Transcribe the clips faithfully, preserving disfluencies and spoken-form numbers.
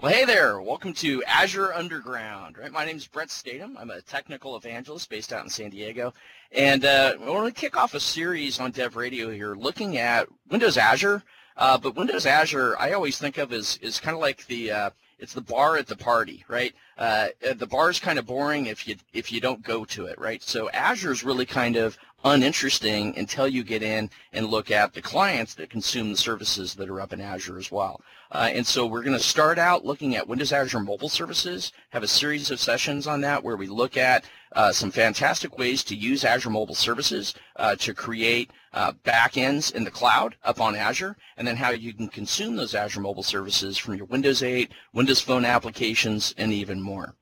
Well, hey there. Welcome to Azure Underground. Right, my name is Brett Statham. I'm a technical evangelist based out in San Diego, and uh, I want to kick off a series on Dev Radio here, looking at Windows Azure. Uh, but Windows Azure, I always think of as is kind of like the uh, it's the bar at the party, right? Uh, the bar is kind of boring if you if you don't go to it, right? So Azure is really kind of uninteresting until you get in and look at the clients that consume the services that are up in Azure as well. Uh, and so we're going to start out looking at Windows Azure Mobile Services, have a series of sessions on that where we look at uh, some fantastic ways to use Azure Mobile Services uh, to create uh, backends in the cloud up on Azure, and then how you can consume those Azure Mobile Services from your Windows eight, Windows Phone applications, and even more.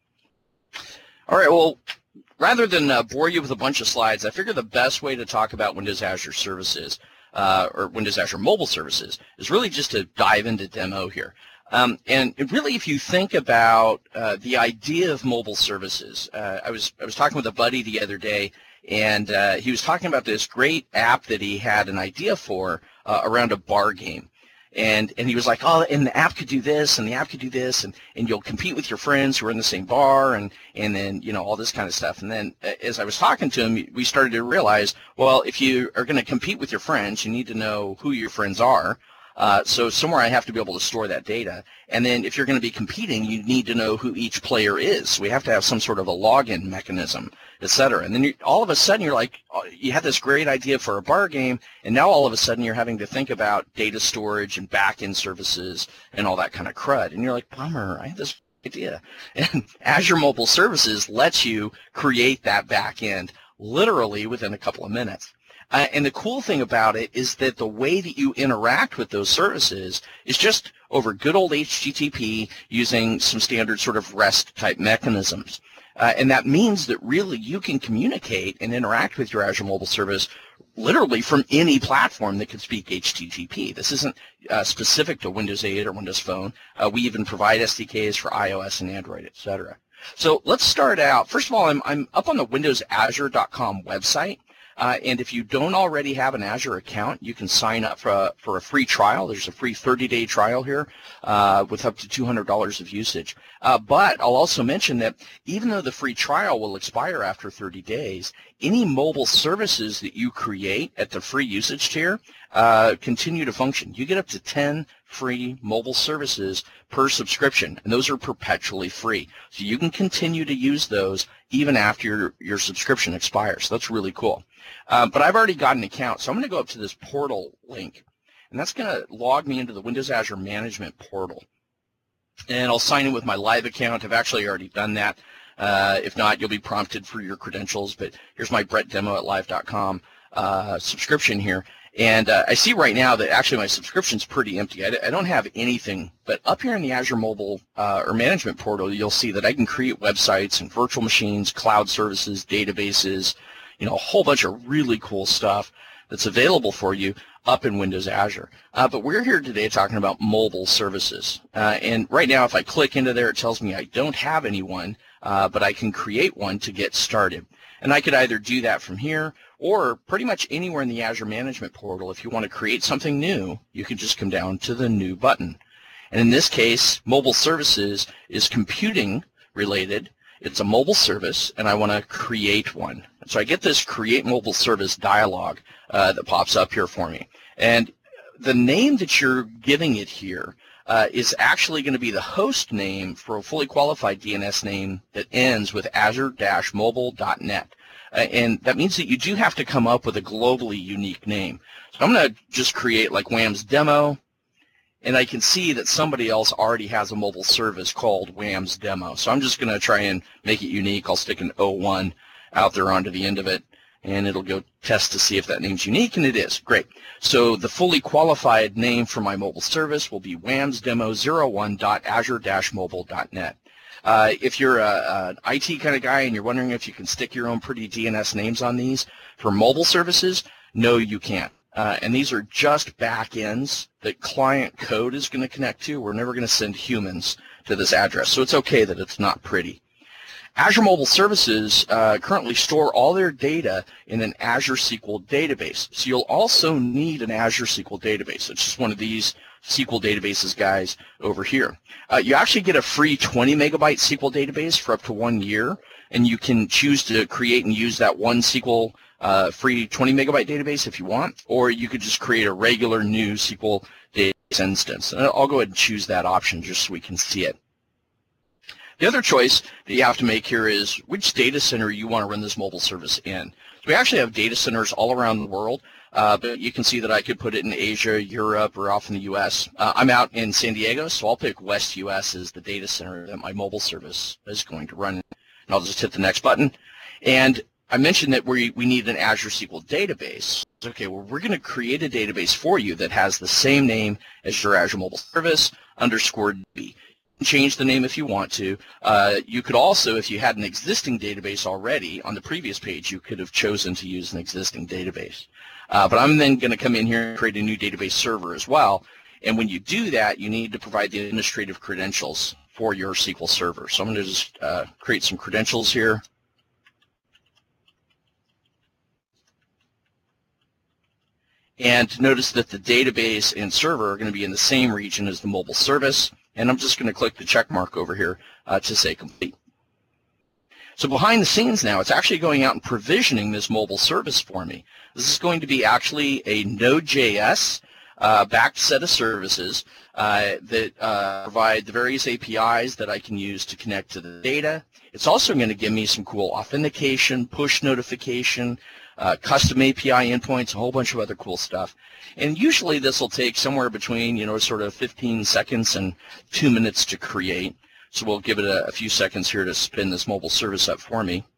All right, well, rather than uh, bore you with a bunch of slides, I figure the best way to talk about Windows Azure Services uh, or Windows Azure Mobile Services is really just to dive into demo here. Um, and really, if you think about uh, the idea of mobile services, uh, I was I was talking with a buddy the other day, and uh, he was talking about this great app that he had an idea for uh, around a bar game. And and he was like, oh, and the app could do this, and the app could do this, and, and you'll compete with your friends who are in the same bar, and, and then, you know, all this kind of stuff. And then as I was talking to him, we started to realize, well, if you are going to compete with your friends, you need to know who your friends are. Uh, so somewhere I have to be able to store that data. And then if you're going to be competing, you need to know who each player is. So we have to have some sort of a login mechanism, et cetera. And then you, all of a sudden you're like, you had this great idea for a bar game, and now all of a sudden you're having to think about data storage and back-end services and all that kind of crud. And you're like, bummer, I had this idea. And Azure Mobile Services lets you create that back-end literally within a couple of minutes. Uh, and the cool thing about it is that the way that you interact with those services is just over good old H T T P using some standard sort of REST type mechanisms. Uh, and that means that really you can communicate and interact with your Azure Mobile Service literally from any platform that can speak H T T P. This isn't uh, specific to Windows eight or Windows Phone. Uh, we even provide S D Ks for iOS and Android, et cetera. So let's start out. First of all, I'm, I'm up on the windows azure dot com website. Uh, and if you don't already have an Azure account, you can sign up for a, for a free trial. There's a free thirty day trial here uh, with up to two hundred dollars of usage. Uh, but I'll also mention that even though the free trial will expire after thirty days, any mobile services that you create at the free usage tier uh, continue to function. You get up to ten free mobile services per subscription, and those are perpetually free. So you can continue to use those even after your, your subscription expires. So that's really cool. Uh, but I've already got an account, so I'm going to go up to this portal link, and that's going to log me into the Windows Azure Management portal. And I'll sign in with my live account. I've actually already done that. Uh, if not, you'll be prompted for your credentials, but here's my brett demo at live dot com uh, subscription here. And uh, I see right now that actually my subscription's pretty empty. I, I don't have anything, but up here in the Azure Mobile uh, or Management portal, you'll see that I can create websites and virtual machines, cloud services, databases, you know, a whole bunch of really cool stuff that's available for you up in Windows Azure. Uh, but we're here today talking about mobile services. Uh, and right now, if I click into there, it tells me I don't have anyone, uh, but I can create one to get started. And I could either do that from here or pretty much anywhere in the Azure Management portal. If you want to create something new, you can just come down to the New button. And in this case, mobile services is computing related. It's a mobile service, and I want to create one. So I get this Create Mobile Service dialog uh, that pops up here for me. And the name that you're giving it here uh, is actually going to be the host name for a fully qualified D N S name that ends with azure dash mobile dot net. Uh, and that means that you do have to come up with a globally unique name. So I'm going to just create like WAM's demo, and I can see that somebody else already has a mobile service called WAM's demo. So I'm just going to try and make it unique. I'll stick an oh one out there onto the end of it, and it'll go test to see if that name's unique, and it is. Great. So the fully qualified name for my mobile service will be wams demo zero one dot azure dash mobile dot net. Uh, if you're an I T kind of guy and you're wondering if you can stick your own pretty D N S names on these for mobile services, no, you can't. Uh, and these are just backends that client code is going to connect to. We're never going to send humans to this address, so it's okay that it's not pretty. Azure Mobile Services uh, currently store all their data in an Azure S Q L database. So you'll also need an Azure S Q L database. It's just one of these S Q L databases guys over here. Uh, you actually get a free twenty megabyte S Q L database for up to one year, and you can choose to create and use that one S Q L uh, free twenty megabyte database if you want, or you could just create a regular new S Q L database instance. And I'll go ahead and choose that option just so we can see it. The other choice that you have to make here is which data center you want to run this mobile service in. So we actually have data centers all around the world, uh, but you can see that I could put it in Asia, Europe, or off in the U S. Uh, I'm out in San Diego, so I'll pick West U S as the data center that my mobile service is going to run in. And I'll just hit the next button. And I mentioned that we, we need an Azure S Q L database. Okay, well, we're going to create a database for you that has the same name as your Azure Mobile Service, underscore D B. Change the name if you want to. Uh, you could also, if you had an existing database already on the previous page, you could have chosen to use an existing database. Uh, but I'm then going to come in here and create a new database server as well. And when you do that, you need to provide the administrative credentials for your S Q L server. So I'm going to just uh, create some credentials here. And notice that the database and server are going to be in the same region as the mobile service. And I'm just going to click the check mark over here uh, to say complete. So behind the scenes now, it's actually going out and provisioning this mobile service for me. This is going to be actually a Node.js uh, backed set of services uh, that uh, provide the various A P Is that I can use to connect to the data. It's also going to give me some cool authentication, push notification, uh, custom A P I endpoints, a whole bunch of other cool stuff. And usually this will take somewhere between, you know, sort of fifteen seconds and two minutes to create. So we'll give it a, a few seconds here to spin this mobile service up for me.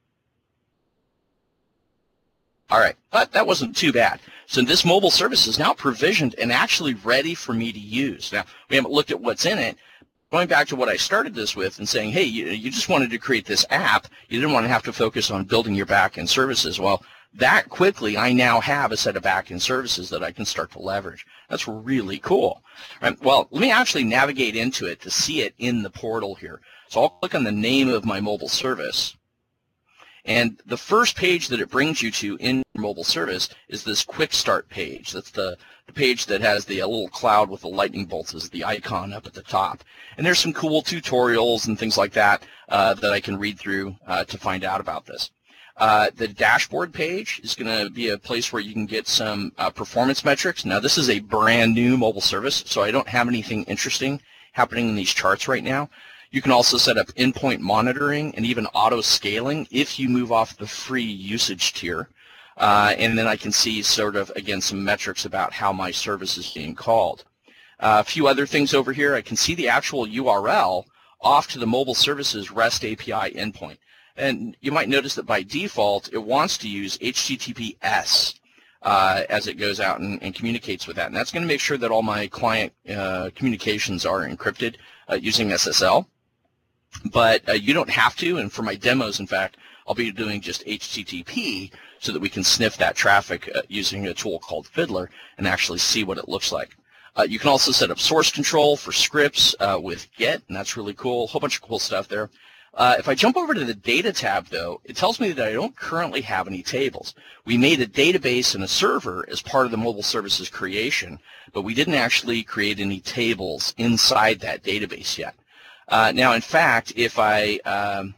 All right, but that wasn't too bad. So this mobile service is now provisioned and actually ready for me to use. Now, we haven't looked at what's in it. Going back to what I started this with and saying, hey, you, you just wanted to create this app. You didn't want to have to focus on building your back-end services. Well, that quickly, I now have a set of back-end services that I can start to leverage. That's really cool. Right, well, let me actually navigate into it to see it in the portal here. So I'll click on the name of my mobile service. And the first page that it brings you to in your mobile service is this quick start page. That's the, the page that has the a little cloud with the lightning bolts as the icon up at the top. And there's some cool tutorials and things like that uh, that I can read through uh, to find out about this. Uh, the dashboard page is going to be a place where you can get some uh, performance metrics. Now, this is a brand new mobile service, so I don't have anything interesting happening in these charts right now. You can also set up endpoint monitoring and even auto scaling if you move off the free usage tier. Uh, and then I can see sort of, again, some metrics about how my service is being called. Uh, a few other things over here. I can see the actual U R L off to the mobile services REST A P I endpoint. And you might notice that by default, it wants to use H T T P S uh, as it goes out and, and communicates with that. And that's going to make sure that all my client uh, communications are encrypted uh, using S S L. But uh, you don't have to, and for my demos, in fact, I'll be doing just H T T P so that we can sniff that traffic uh, using a tool called Fiddler and actually see what it looks like. Uh, you can also set up source control for scripts uh, with Git, and that's really cool. A whole bunch of cool stuff there. Uh, if I jump over to the Data tab, though, it tells me that I don't currently have any tables. We made a database and a server as part of the mobile services creation, but we didn't actually create any tables inside that database yet. Uh, now, in fact, if I um,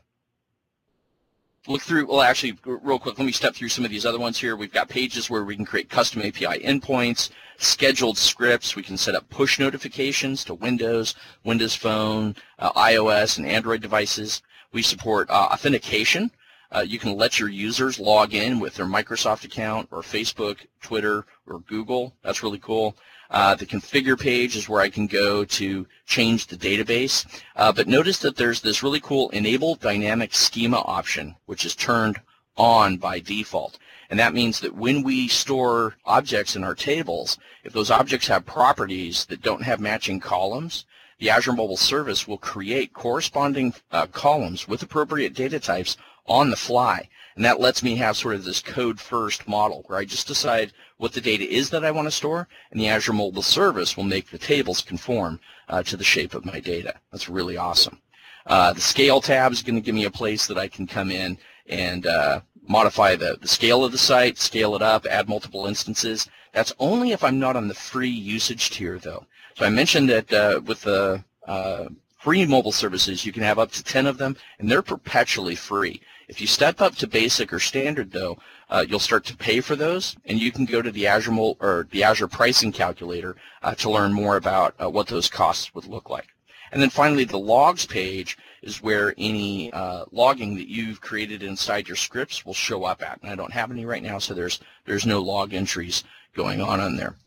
look through, well, actually, real quick, let me step through some of these other ones here. We've got pages where we can create custom A P I endpoints, scheduled scripts. We can set up push notifications to Windows, Windows Phone, uh, iOS, and Android devices. We support uh, authentication. Uh, you can let your users log in with their Microsoft account or Facebook, Twitter, or Google. That's really cool. Uh, the configure page is where I can go to change the database. Uh, but notice that there's this really cool enable dynamic schema option, which is turned on by default. And that means that when we store objects in our tables, if those objects have properties that don't have matching columns, the Azure Mobile Service will create corresponding uh, columns with appropriate data types on the fly. And that lets me have sort of this code-first model where I just decide what the data is that I want to store, and the Azure Mobile Service will make the tables conform uh, to the shape of my data. That's really awesome. Uh, the Scale tab is going to give me a place that I can come in and uh, modify the, the scale of the site, scale it up, add multiple instances. That's only if I'm not on the free usage tier, though. So I mentioned that uh, with the uh, free mobile services, you can have up to ten of them, and they're perpetually free. If you step up to basic or standard, though, uh, you'll start to pay for those, and you can go to the Azure Mo or the Azure pricing calculator uh, to learn more about uh, what those costs would look like. And then finally, the logs page is where any uh, logging that you've created inside your scripts will show up at. And I don't have any right now, so there's there's no log entries going on on there.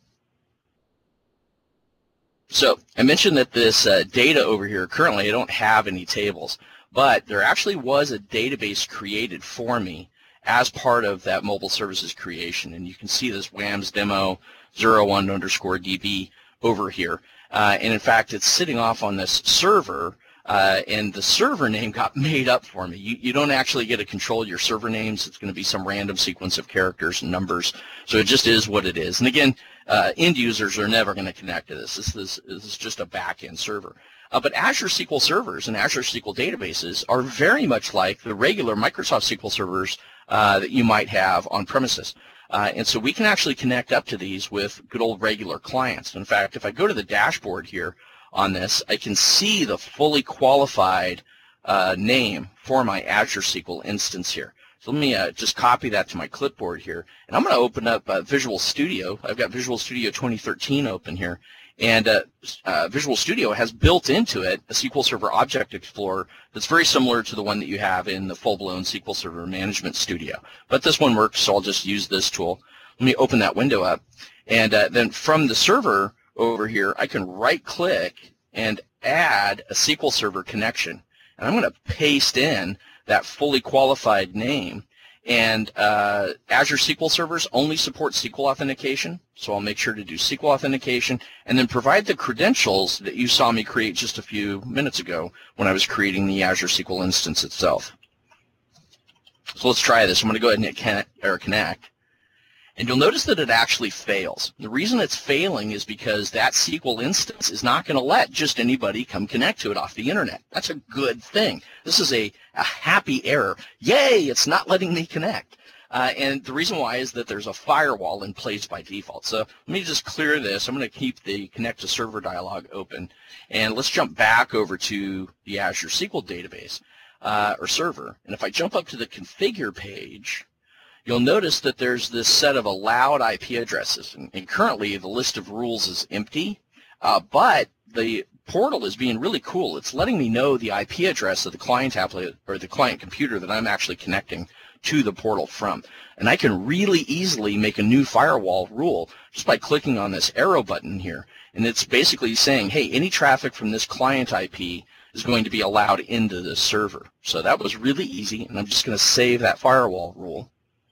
So I mentioned that this uh, data over here, currently I don't have any tables, but there actually was a database created for me as part of that mobile services creation. And you can see this WAMS demo zero one underscore D B over here. Uh, and in fact, it's sitting off on this server, uh, and the server name got made up for me. You, you don't actually get to control your server names. It's going to be some random sequence of characters and numbers. So it just is what it is. And again, uh, end users are never going to connect to this. This, this, this is just a back-end server. Uh, but Azure S Q L servers and Azure S Q L databases are very much like the regular Microsoft S Q L servers uh, that you might have on premises. Uh, and so we can actually connect up to these with good old regular clients. In fact, if I go to the dashboard here on this, I can see the fully qualified uh, name for my Azure S Q L instance here. So let me uh, just copy that to my clipboard here. And I'm going to open up uh, Visual Studio. I've got Visual Studio twenty thirteen open here. And uh, uh, Visual Studio has built into it a S Q L Server Object Explorer that's very similar to the one that you have in the full-blown S Q L Server Management Studio. But this one works, so I'll just use this tool. Let me open that window up. And uh, then from the server over here, I can right-click and add a S Q L Server connection. And I'm going to paste in that fully qualified name. And uh, Azure S Q L servers only support S Q L authentication, so I'll make sure to do S Q L authentication and then provide the credentials that you saw me create just a few minutes ago when I was creating the Azure S Q L instance itself. So let's try this. I'm going to go ahead and hit connect, or connect. And you'll notice that it actually fails. The reason it's failing is because that S Q L instance is not going to let just anybody come connect to it off the internet. That's a good thing. This is a, a happy error. Yay, it's not letting me connect. Uh, and the reason why is that there's a firewall in place by default. So let me just clear this. I'm going to keep the connect to server dialog open. And let's jump back over to the Azure S Q L database uh, or server. And if I jump up to the configure page, you'll notice that there's this set of allowed I P addresses, and, and currently the list of rules is empty, uh, but the portal is being really cool. It's letting me know the I P address of the client applet or the client computer that I'm actually connecting to the portal from. And I can really easily make a new firewall rule just by clicking on this arrow button here. And it's basically saying, hey, any traffic from this client I P is going to be allowed into this server. So that was really easy, and I'm just going to save that firewall rule.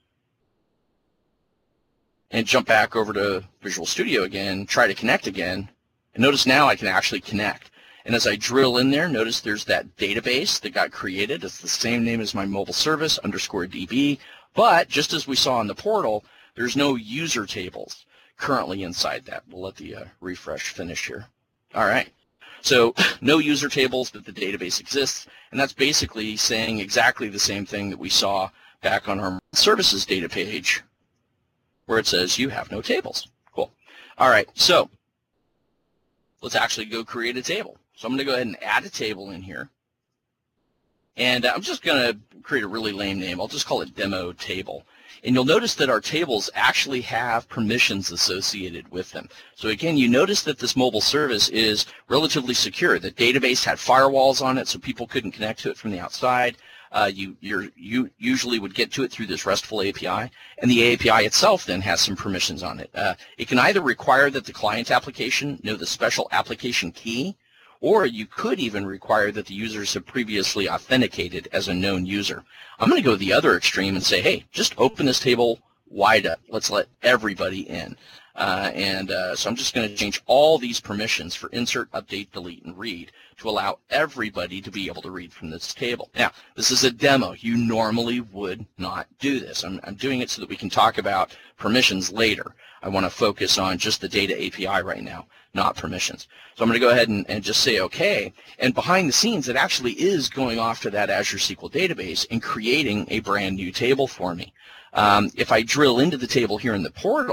And jump back over to Visual Studio again, try to connect again, and notice now I can actually connect. And as I drill in there, notice there's that database that got created. It's the same name as my mobile service, underscore D B, but just as we saw in the portal, there's no user tables currently inside that. We'll let the uh, refresh finish here. All right. So no user tables, but the database exists, and that's basically saying exactly the same thing that we saw back on our services data page, where it says you have no tables. Cool. All right, so let's actually go create a table. So I'm going to go ahead and add a table in here. And I'm just going to create a really lame name. I'll just call it demo table. And you'll notice that our tables actually have permissions associated with them. So again, you notice that this mobile service is relatively secure. The database had firewalls on it so people couldn't connect to it from the outside. Uh, you, you're, you usually would get to it through this RESTful A P I, and the A P I itself then has some permissions on it. Uh, it can either require that the client application know the special application key, or you could even require that the users have previously authenticated as a known user. I'm going to go the other extreme and say, hey, just open this table wide up. Let's let everybody in. Uh, and uh, so I'm just going to change all these permissions for insert, update, delete, and read to allow everybody to be able to read from this table. Now, this is a demo. You normally would not do this. I'm, I'm doing it so that we can talk about permissions later. I want to focus on just the data A P I right now, not permissions. So I'm going to go ahead and, and just say OK. And behind the scenes, it actually is going off to that Azure S Q L database and creating a brand new table for me. Um, if I drill into the table here in the portal,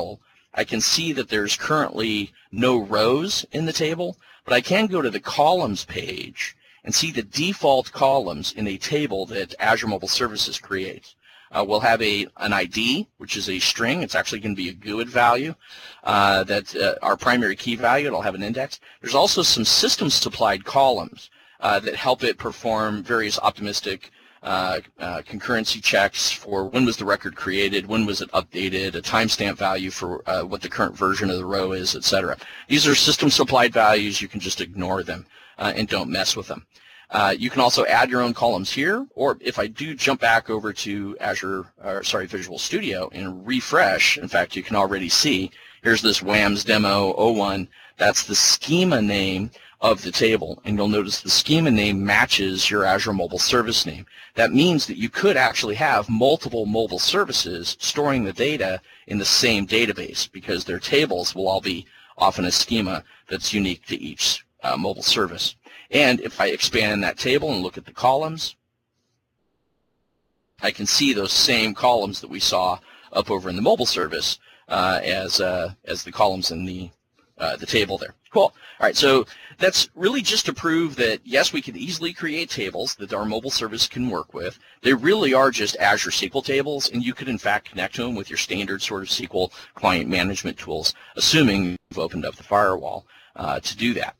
I can see that there's currently no rows in the table, but I can go to the columns page and see the default columns in a table that Azure Mobile Services creates. Uh, we'll have a an I D, which is a string. It's actually going to be a GUID value, uh, that's uh, our primary key value. It'll have an index. There's also some system-supplied columns uh, that help it perform various optimistic uh, uh, concurrency checks for when was the record created, when was it updated, a timestamp value for uh, what the current version of the row is, et cetera. These are system-supplied values. You can just ignore them uh, and don't mess with them. Uh, you can also add your own columns here, or if I do jump back over to Azure, or sorry, Visual Studio and refresh, in fact, you can already see, here's this WAMS demo oh one, that's the schema name of the table, and you'll notice the schema name matches your Azure Mobile Service name. That means that you could actually have multiple mobile services storing the data in the same database, because their tables will all be often a schema that's unique to each uh, mobile service. And if I expand that table and look at the columns, I can see those same columns that we saw up over in the mobile service uh, as uh, as the columns in the uh, the table there. Cool. All right, so that's really just to prove that yes, we can easily create tables that our mobile service can work with. They really are just Azure S Q L tables, and you could in fact connect to them with your standard sort of S Q L client management tools, assuming you've opened up the firewall uh, to do that.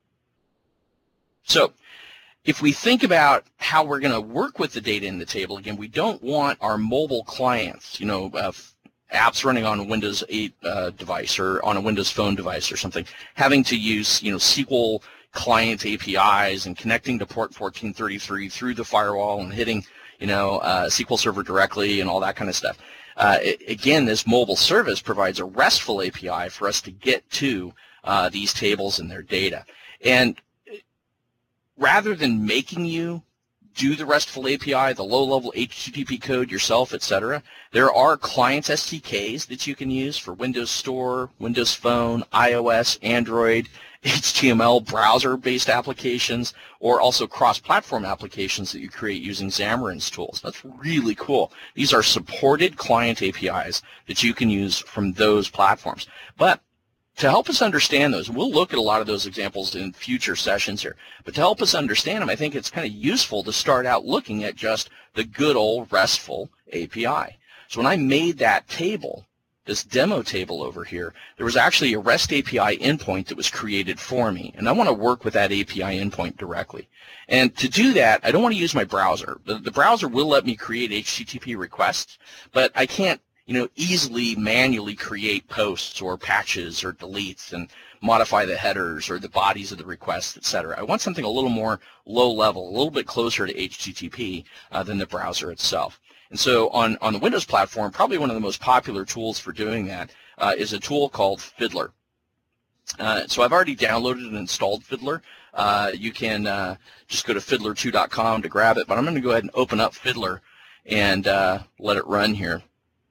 So if we think about how we're going to work with the data in the table, again, we don't want our mobile clients, you know, uh, apps running on a Windows eight uh, device or on a Windows Phone device or something, having to use, you know, S Q L client A P Is and connecting to port fourteen thirty-three through the firewall and hitting, you know, uh, S Q L Server directly and all that kind of stuff. Uh, it, again, this mobile service provides a RESTful A P I for us to get to uh, these tables and their data. And rather than making you do the RESTful A P I, the low-level H T T P code yourself, et cetera, there are client S D Ks that you can use for Windows Store, Windows Phone, iOS, Android, H T M L browser-based applications, or also cross-platform applications that you create using Xamarin's tools. That's really cool. These are supported client A P Is that you can use from those platforms. But to help us understand those, we'll look at a lot of those examples in future sessions here, but to help us understand them, I think it's kind of useful to start out looking at just the good old RESTful A P I. So when I made that table, this demo table over here, there was actually a REST A P I endpoint that was created for me, and I want to work with that A P I endpoint directly. And to do that, I don't want to use my browser. The, the browser will let me create H T T P requests, but I can't you know, easily manually create posts or patches or deletes and modify the headers or the bodies of the requests, et cetera. I want something a little more low level, a little bit closer to H T T P uh, than the browser itself. And so on, on the Windows platform, probably one of the most popular tools for doing that uh, is a tool called Fiddler. Uh, so I've already downloaded and installed Fiddler. Uh, you can uh, just go to fiddler two dot com to grab it, but I'm going to go ahead and open up Fiddler and uh, let it run here.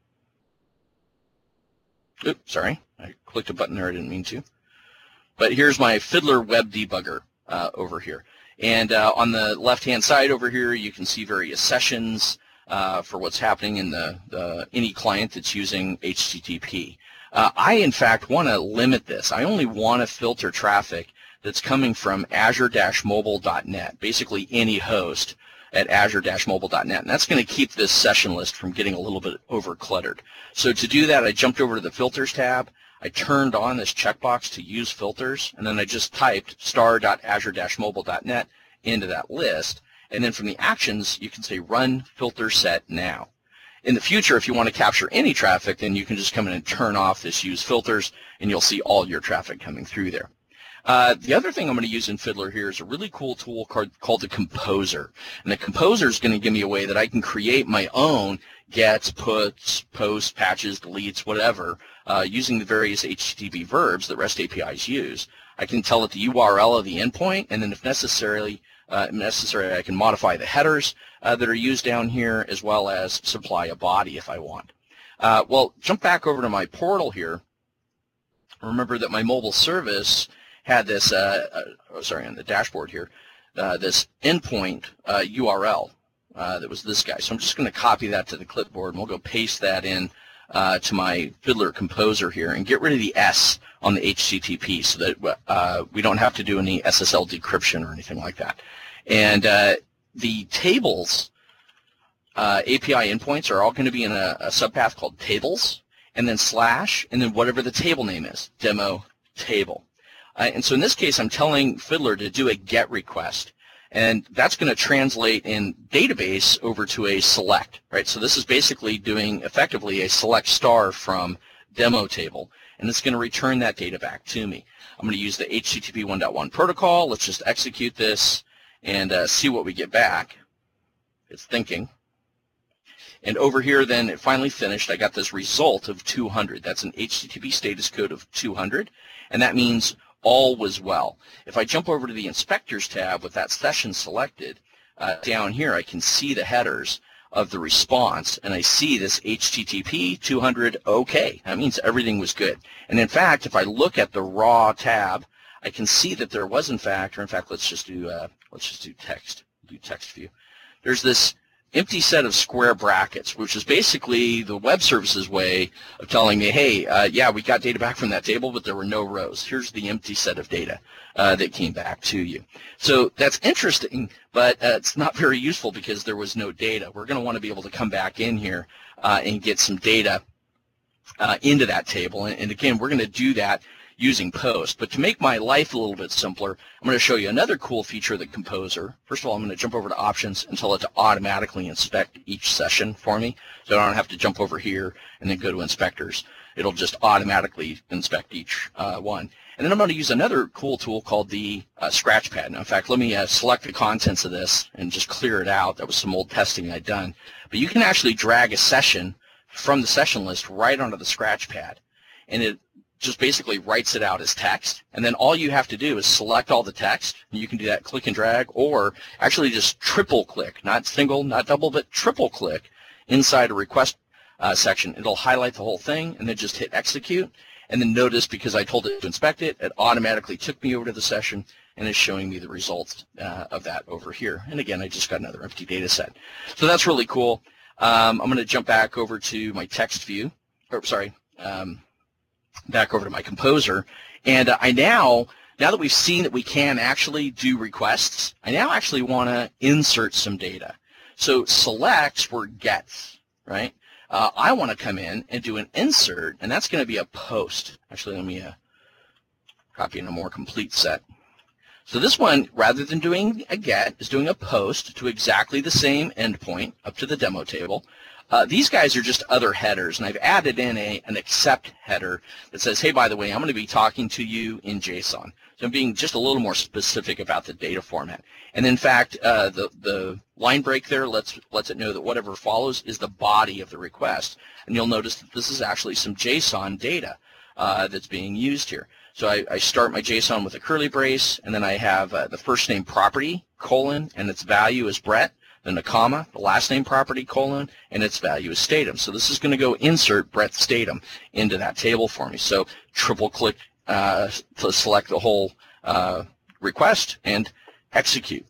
Oops, sorry, I clicked a button there I didn't mean to. But here's my Fiddler web debugger uh, over here. And uh, on the left-hand side over here, you can see various sessions uh, for what's happening in the, the any client that's using H T T P. Uh, I, in fact, want to limit this. I only want to filter traffic that's coming from azure dash mobile dot net, basically any host at azure dash mobile dot net, and that's going to keep this session list from getting a little bit over-cluttered. So to do that, I jumped over to the Filters tab, I turned on this checkbox to use filters, and then I just typed star dot azure dash mobile dot net into that list, and then from the actions, you can say Run Filter Set Now. In the future, if you want to capture any traffic, then you can just come in and turn off this Use Filters, and you'll see all your traffic coming through there. Uh, the other thing I'm going to use in Fiddler here is a really cool tool called, called the Composer. And the Composer is going to give me a way that I can create my own gets, puts, posts, patches, deletes, whatever, uh, using the various H T T P verbs that REST A P Is use. I can tell it the U R L of the endpoint, and then if necessarily, uh, necessary, I can modify the headers uh, that are used down here, as well as supply a body if I want. Uh, well, jump back over to my portal here. Remember that my mobile service had this, uh, uh, oh, sorry, on the dashboard here, uh, this endpoint uh, U R L uh, that was this guy. So I'm just going to copy that to the clipboard, and we'll go paste that in uh, to my Fiddler Composer here and get rid of the S on the H T T P so that uh, we don't have to do any S S L decryption or anything like that. And uh, the tables uh, A P I endpoints are all going to be in a, a subpath called tables, and then slash, and then whatever the table name is, demo table. Uh, and so in this case, I'm telling Fiddler to do a GET request, and that's going to translate in database over to a select, right? So this is basically doing effectively a select star from demo table, and it's going to return that data back to me. I'm going to use the H T T P one dot one protocol. Let's just execute this and uh, see what we get back. It's thinking. And over here, then, it finally finished. I got this result of two hundred. That's an H T T P status code of two hundred, and that means all was well. If I jump over to the Inspectors tab with that session selected, uh, down here I can see the headers of the response, and I see this H T T P two hundred OK. That means everything was good. And in fact, if I look at the raw tab, I can see that there was in fact, or in fact, let's just do uh, let's just do text, do text view. There's this empty set of square brackets, which is basically the web services way of telling me, hey, uh, yeah, we got data back from that table, but there were no rows. Here's the empty set of data uh, that came back to you. So that's interesting, but uh, it's not very useful because there was no data. We're going to want to be able to come back in here uh, and get some data uh, into that table. And, and again, we're going to do that using Post. But to make my life a little bit simpler, I'm going to show you another cool feature of the Composer. First of all, I'm going to jump over to Options and tell it to automatically inspect each session for me, so I don't have to jump over here and then go to Inspectors. It'll just automatically inspect each uh, one. And then I'm going to use another cool tool called the uh, Scratchpad. Now, in fact, let me uh, select the contents of this and just clear it out. That was some old testing I'd done. But you can actually drag a session from the session list right onto the Scratchpad, and it just basically writes it out as text, and then all you have to do is select all the text. You can do that click and drag, or actually just triple click, not single, not double, but triple click inside a request uh, section. It'll highlight the whole thing, and then just hit execute, and then notice because I told it to inspect it, it automatically took me over to the session and is showing me the results uh, of that over here. And again, I just got another empty data set. So that's really cool. Um, I'm going to jump back over to my text view, or sorry, um, back over to my Composer, and uh, I now, now that we've seen that we can actually do requests, I now actually want to insert some data. So selects were gets, right? Uh, I want to come in and do an insert, and that's going to be a post. Actually, let me uh, copy in a more complete set. So this one, rather than doing a get, is doing a post to exactly the same endpoint up to the demo table. Uh, these guys are just other headers, and I've added in a, an accept header that says, hey, by the way, I'm going to be talking to you in JSON. So I'm being just a little more specific about the data format. And in fact, uh, the, the line break there lets, lets it know that whatever follows is the body of the request. And you'll notice that this is actually some JSON data uh, that's being used here. So I, I start my JSON with a curly brace, and then I have uh, the first name property, colon, and its value is Brett. Then a comma, the last name property, colon, and its value is Statham. So this is going to go insert Brett Statham into that table for me. So triple click uh, to select the whole uh, request and execute.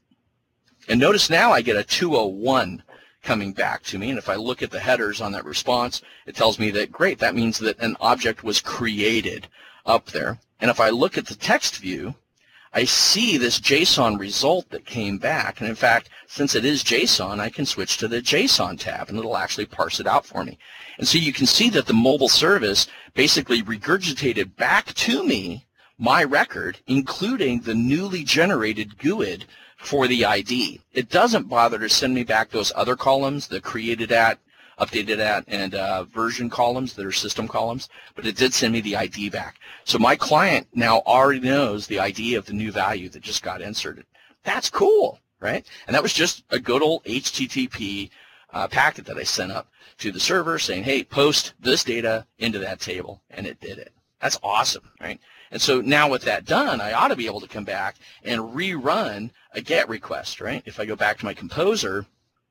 And notice now I get a two oh one coming back to me. And if I look at the headers on that response, it tells me that, great, that means that an object was created up there. And if I look at the text view, I see this JSON result that came back, and in fact, since it is JSON, I can switch to the JSON tab, and it'll actually parse it out for me. And so you can see that the mobile service basically regurgitated back to me my record, including the newly generated G U I D for the I D. It doesn't bother to send me back those other columns, the created at, updated at, and uh, version columns that are system columns, but it did send me the I D back. So my client now already knows the I D of the new value that just got inserted. That's cool, right? And that was just a good old H T T P uh, packet that I sent up to the server saying, hey, post this data into that table, and it did it. That's awesome, right? And so now with that done, I ought to be able to come back and rerun a GET request, right? If I go back to my Composer,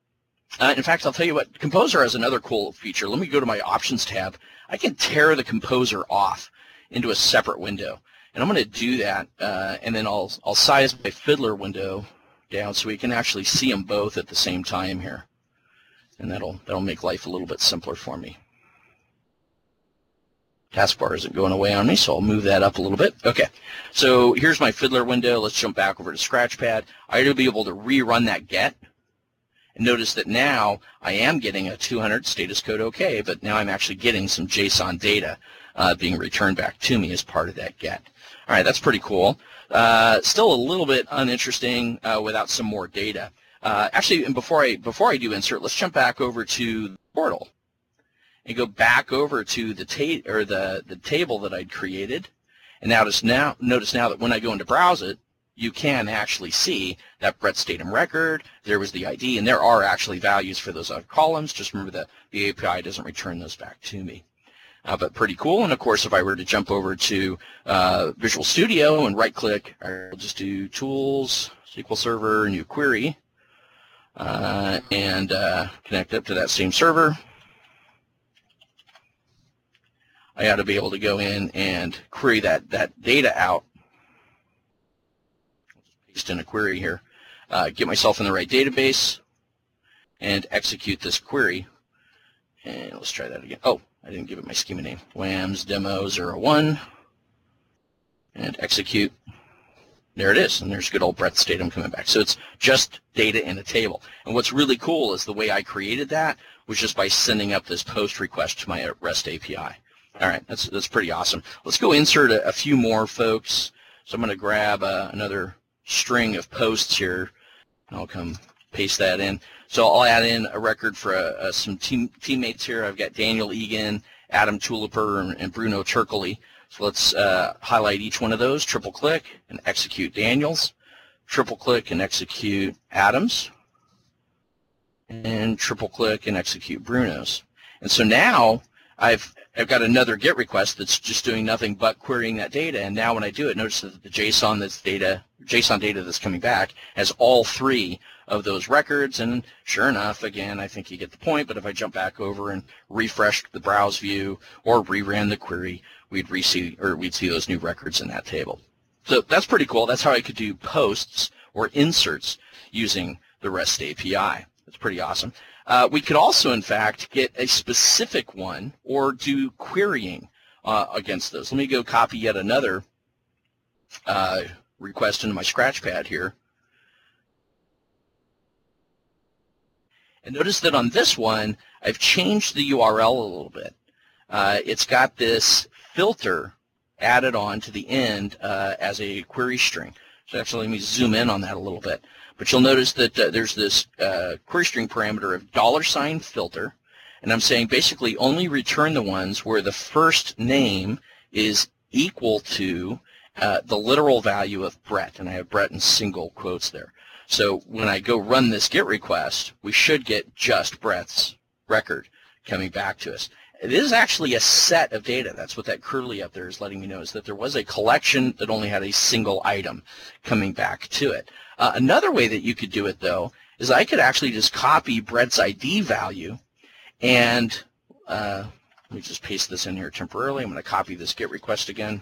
Uh, in fact, I'll tell you what, Composer has another cool feature. Let me go to my Options tab. I can tear the Composer off into a separate window. And I'm going to do that, uh, and then I'll, I'll size my Fiddler window down so we can actually see them both at the same time here. And that'll, that'll make life a little bit simpler for me. Taskbar isn't going away on me, so I'll move that up a little bit. Okay, so here's my Fiddler window. Let's jump back over to Scratchpad. I ought to be able to rerun that get. And notice that now I am getting a two hundred status code OK, but now I'm actually getting some JSON data uh, being returned back to me as part of that get. All right, that's pretty cool. Uh, still a little bit uninteresting uh, without some more data. Uh, actually, and before I before I do insert, let's jump back over to the portal and go back over to the ta or the the table that I'd created. And notice now notice now that when I go in to browse it, you can actually see that Brett Statham record. There was the I D, and there are actually values for those other columns. Just remember that the A P I doesn't return those back to me. Uh, but pretty cool. And of course, if I were to jump over to uh, Visual Studio and right-click, I'll just do Tools, S Q L Server, New Query, uh, and uh, connect up to that same server. I ought to be able to go in and query that that data out. Paste in a query here. Uh, get myself in the right database and execute this query. And let's try that again. Oh, I didn't give it my schema name. WAMS demo zero one, and execute. There it is, and there's good old Brett Statham coming back. So it's just data in a table. And what's really cool is the way I created that was just by sending up this post request to my REST A P I. All right, that's that's pretty awesome. Let's go insert a, a few more, folks. So I'm going to grab uh, another string of posts here, and I'll come paste that in. So I'll add in a record for uh, uh, some team, teammates here. I've got Daniel Egan, Adam Tuliper, and, and Bruno Turkely. So let's uh, highlight each one of those, triple click, and execute Daniel's. Triple click and execute Adam's. And triple click and execute Bruno's. And so now I've I've got another GET request that's just doing nothing but querying that data. And now when I do it, notice that the JSON that's data, JSON data that's coming back has all three of those records. And sure enough, again, I think you get the point. But if I jump back over and refreshed the browse view or reran the query, we'd re-see or we'd see those new records in that table. So that's pretty cool. That's how I could do posts or inserts using the REST A P I. That's pretty awesome. Uh, we could also, in fact, get a specific one or do querying uh, against those. Let me go copy yet another uh, request into my Scratchpad here. And notice that on this one, I've changed the U R L a little bit. Uh, it's got this filter added on to the end uh, as a query string. So actually, let me zoom in on that a little bit. But you'll notice that uh, there's this uh, query string parameter of dollar sign filter, and I'm saying basically only return the ones where the first name is equal to uh, the literal value of Brett, and I have Brett in single quotes there. So when I go run this GET request, we should get just Brett's record coming back to us. It is actually a set of data. That's what that curly up there is letting me know, is that there was a collection that only had a single item coming back to it. Uh, another way that you could do it, though, is I could actually just copy Brett's I D value, and uh, let me just paste this in here temporarily. I'm going to copy this GET request again.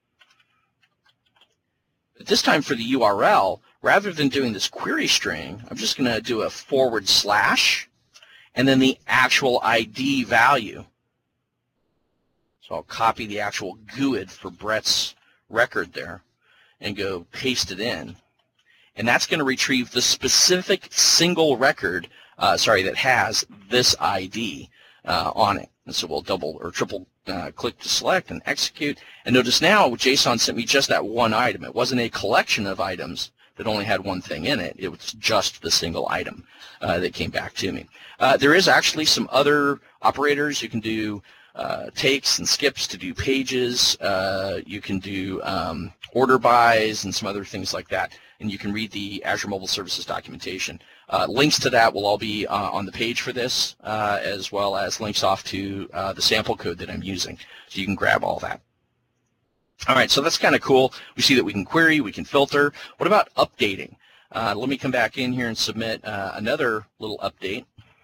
But this time for the U R L, rather than doing this query string, I'm just going to do a forward slash and then the actual I D value. So I'll copy the actual G U I D for Brett's record there and go paste it in. And that's going to retrieve the specific single record, uh, sorry, that has this I D uh, on it. And so we'll double or triple uh, click to select and execute. And notice now JSON sent me just that one item. It wasn't a collection of items that only had one thing in it. It was just the single item uh, that came back to me. Uh, there is actually some other operators. You can do uh, takes and skips to do pages. Uh, you can do um, order bys and some other things like that. And you can read the Azure Mobile Services documentation. Uh, links to that will all be uh, on the page for this, uh, as well as links off to uh, the sample code that I'm using. So you can grab all that. All right, so that's kind of cool. We see that we can query, we can filter. What about updating? Uh, let me come back in here and submit uh, another little update,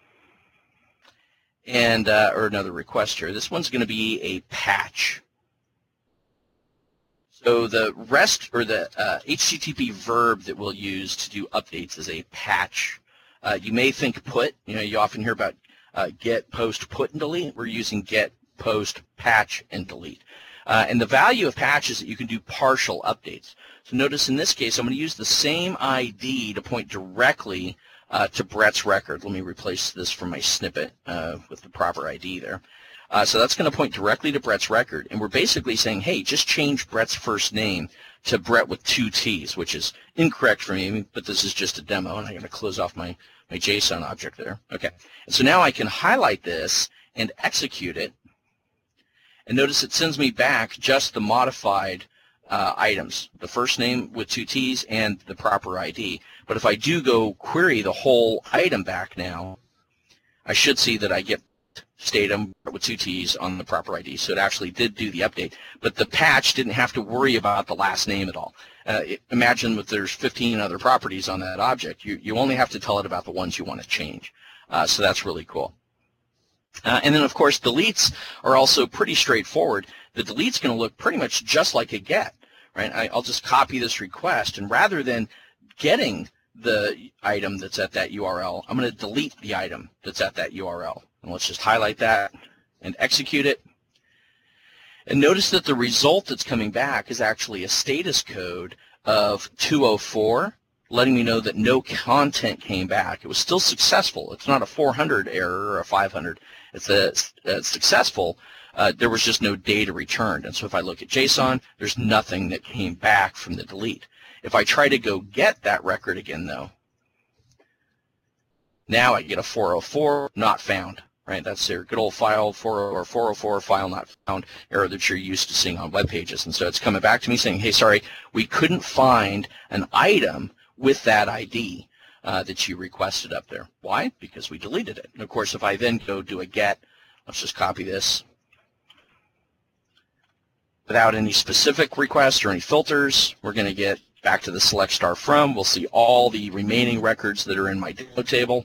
and uh, or another request here. This one's going to be a patch. So the REST or the uh, H T T P verb that we'll use to do updates is a patch. Uh, you may think put. You know, you often hear about uh, get, post, put, and delete. We're using get, post, patch, and delete. Uh, and the value of patch is that you can do partial updates. So notice in this case, I'm going to use the same I D to point directly uh, to Brett's record. Let me replace this from my snippet uh, with the proper I D there. Uh, so that's going to point directly to Brett's record, and we're basically saying, hey, just change Brett's first name to Brett with two T's, which is incorrect for me, but this is just a demo, and I'm going to close off my, my JSON object there. Okay, and so now I can highlight this and execute it, and notice it sends me back just the modified uh, items, the first name with two T's and the proper I D. But if I do go query the whole item back now, I should see that I get Statham with two T's on the proper I D. So it actually did do the update, but the patch didn't have to worry about the last name at all. Uh, it, imagine if there's fifteen other properties on that object. You, you only have to tell it about the ones you want to change. Uh, so that's really cool. Uh, and then, of course, deletes are also pretty straightforward. The delete's going to look pretty much just like a get, right? I, I'll just copy this request, and rather than getting the item that's at that U R L, I'm going to delete the item that's at that U R L. And let's just highlight that and execute it. And notice that the result that's coming back is actually a status code of two oh four, letting me know that no content came back. It was still successful. It's not a four hundred error or a five hundred. It's a, a successful. Uh, there was just no data returned. And so if I look at JSON, there's nothing that came back from the delete. If I try to go get that record again, though, now I get a four oh four, not found. Right? That's their good old file four or four oh four file not found error that you're used to seeing on web pages. And so it's coming back to me saying, hey, sorry, we couldn't find an item with that I D uh, that you requested up there. Why? Because we deleted it. And of course, if I then go do a get, let's just copy this. Without any specific requests or any filters, we're going to get back to the select star from. We'll see all the remaining records that are in my demo table.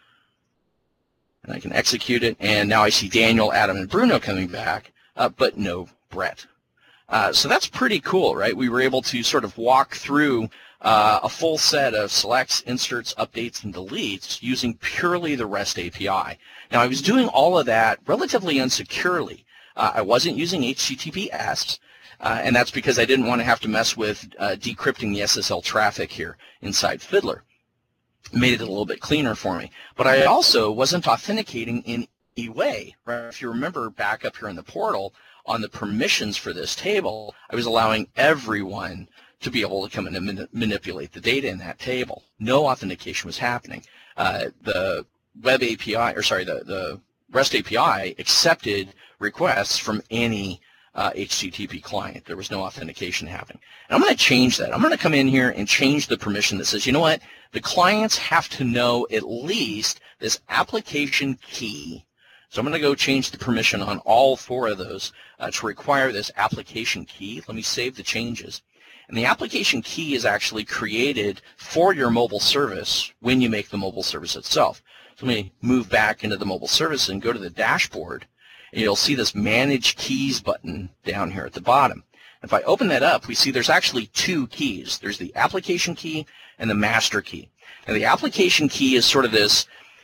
And I can execute it, and now I see Daniel, Adam, and Bruno coming back, uh, but no Brett. Uh, so that's pretty cool, right? We were able to sort of walk through uh, a full set of selects, inserts, updates, and deletes using purely the REST A P I. Now, I was doing all of that relatively unsecurely. Uh, I wasn't using H T T P S, uh, and that's because I didn't want to have to mess with uh, decrypting the S S L traffic here inside Fiddler. Made it a little bit cleaner for me. But I also wasn't authenticating in any way. Right? If you remember back up here in the portal, on the permissions for this table, I was allowing everyone to be able to come in and man manipulate the data in that table. No authentication was happening. Uh, the web A P I, or sorry, the, the REST A P I accepted requests from any uh, H T T P client. There was no authentication happening. And I'm going to change that. I'm going to come in here and change the permission that says, you know what, the clients have to know at least this application key. So I'm going to go change the permission on all four of those uh, to require this application key. Let me save the changes. And the application key is actually created for your mobile service when you make the mobile service itself. So let me move back into the mobile service and go to the dashboard. And you'll see this Manage Keys button down here at the bottom. If I open that up, we see there's actually two keys. There's the application key and the master key. And the application key is sort of this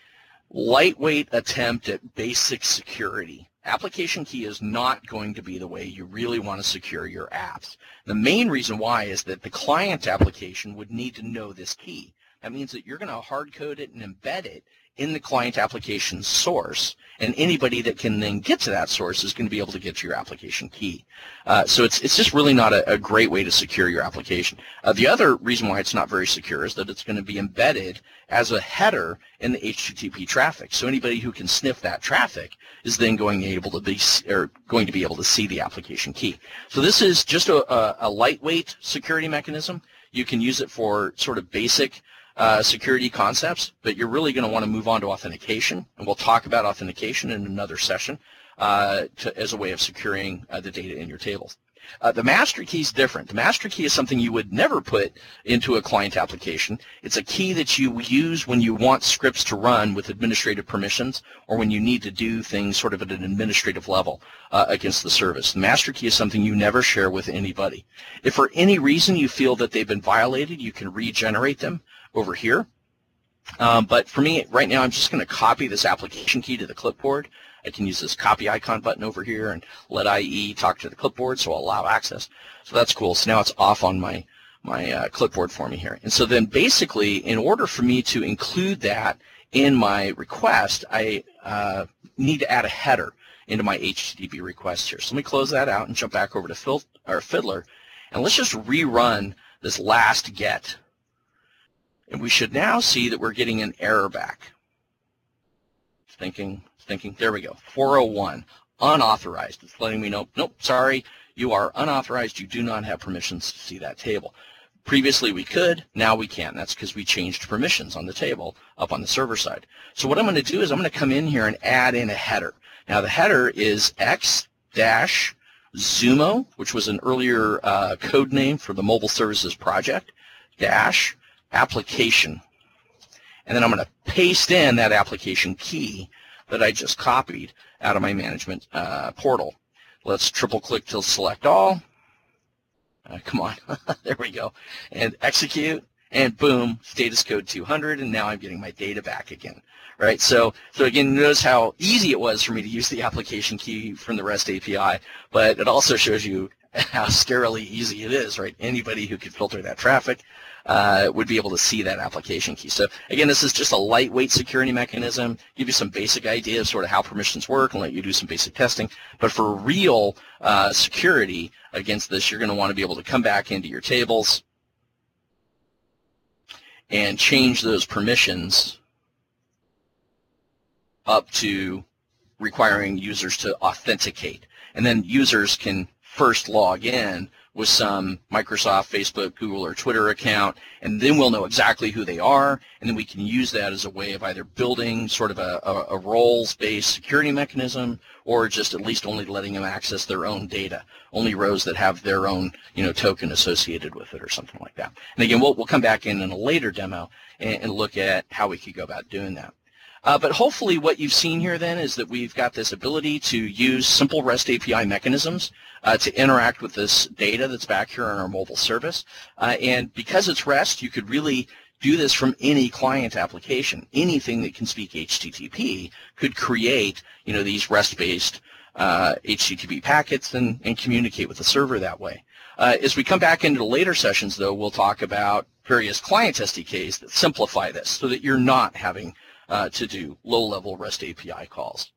lightweight attempt at basic security. Application key is not going to be the way you really want to secure your apps. The main reason why is that the client application would need to know this key. That means that you're going to hard code it and embed it in the client application source, and anybody that can then get to that source is going to be able to get to your application key. Uh, so it's, it's just really not a, a great way to secure your application. Uh, the other reason why it's not very secure is that it's going to be embedded as a header in the H T T P traffic. So anybody who can sniff that traffic is then going able to be or going to be able to see the application key. So this is just a, a, a lightweight security mechanism. You can use it for sort of basic Uh, security concepts, but you're really going to want to move on to authentication, and we'll talk about authentication in another session uh, to, as a way of securing uh, the data in your tables. Uh, the master key is different. The master key is something you would never put into a client application. It's a key that you use when you want scripts to run with administrative permissions or when you need to do things sort of at an administrative level uh, against the service. The master key is something you never share with anybody. If for any reason you feel that they've been violated, you can regenerate them over here. Um, but for me, right now, I'm just going to copy this application key to the clipboard. I can use this copy icon button over here and let I E talk to the clipboard, so I'll allow access. So that's cool. So now it's off on my, my uh, clipboard for me here. And so then basically, in order for me to include that in my request, I uh, need to add a header into my H T T P request here. So let me close that out and jump back over to Fil or Fiddler, and let's just rerun this last get. And we should now see that we're getting an error back. Thinking, thinking, there we go, four oh one, unauthorized. It's letting me know, nope, sorry, you are unauthorized. You do not have permissions to see that table. Previously we could, now we can't. That's because we changed permissions on the table up on the server side. So what I'm going to do is I'm going to come in here and add in a header. Now the header is x dash Zumo, which was an earlier uh, code name for the mobile services project, dash application. And then I'm going to paste in that application key that I just copied out of my management uh, portal. Let's triple click to select all. Uh, come on, there we go. And execute, and boom, status code two hundred, and now I'm getting my data back again. Right, so so again, notice how easy it was for me to use the application key from the REST A P I, but it also shows you how scarily easy it is, right? Anybody who could filter that traffic uh, would be able to see that application key. So again, this is just a lightweight security mechanism, give you some basic idea of sort of how permissions work and let you do some basic testing. But for real uh, security against this, you're going to want to be able to come back into your tables and change those permissions up to requiring users to authenticate. And then users can first log in with some Microsoft, Facebook, Google, or Twitter account, and then we'll know exactly who they are, and then we can use that as a way of either building sort of a, a, a roles-based security mechanism, or just at least only letting them access their own data, only rows that have their own, you know, token associated with it or something like that. And again, we'll, we'll come back in in a later demo and, and look at how we could go about doing that. Uh, but hopefully what you've seen here then is that we've got this ability to use simple REST A P I mechanisms uh, to interact with this data that's back here on our mobile service. Uh, and because it's REST, you could really do this from any client application. Anything that can speak H T T P could create, you know, these REST-based uh, H T T P packets and, and communicate with the server that way. Uh, as we come back into the later sessions, though, we'll talk about various client S D Ks that simplify this so that you're not having Uh, to do low-level REST A P I calls.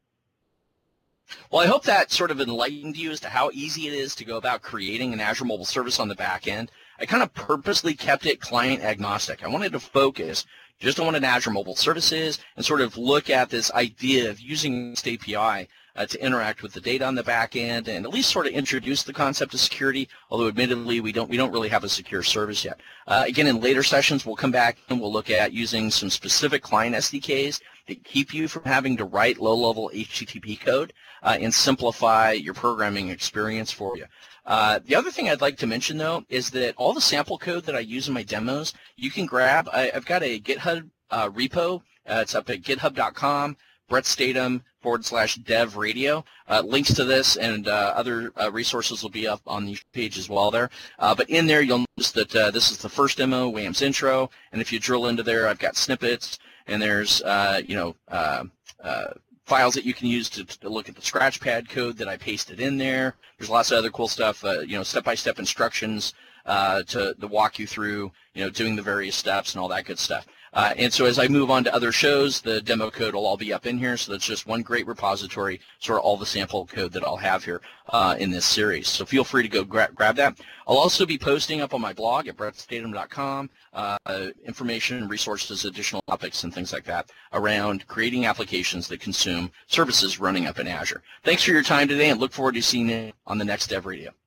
Well, I hope that sort of enlightened you as to how easy it is to go about creating an Azure mobile service on the back end. I kind of purposely kept it client agnostic. I wanted to focus just on what an Azure mobile service is and sort of look at this idea of using REST A P I uh, to interact with the data on the back end and at least sort of introduce the concept of security, although admittedly we don't, we don't really have a secure service yet. Uh, again, in later sessions, we'll come back and we'll look at using some specific client S D Ks that keep you from having to write low-level H T T P code uh, and simplify your programming experience for you. Uh, the other thing I'd like to mention, though, is that all the sample code that I use in my demos, you can grab. I, I've got a GitHub uh, repo. Uh, it's up at github dot com, Brett Statham forward slash dev radio. Uh, links to this and uh, other uh, resources will be up on the page as well there. Uh, but in there, you'll notice that uh, this is the first demo, WAM's intro, and if you drill into there, I've got snippets, and there's, uh, you know, uh, uh, files that you can use to, to look at the Scratchpad code that I pasted in there. There's lots of other cool stuff, uh, you know, step-by-step instructions uh, to, to walk you through, you know, doing the various steps and all that good stuff. Uh, and so as I move on to other shows, the demo code will all be up in here, so that's just one great repository, sort of all the sample code that I'll have here uh, in this series. So feel free to go gra grab that. I'll also be posting up on my blog at brett statham dot com uh, information and resources, additional topics and things like that around creating applications that consume services running up in Azure. Thanks for your time today and look forward to seeing you on the next Dev Radio.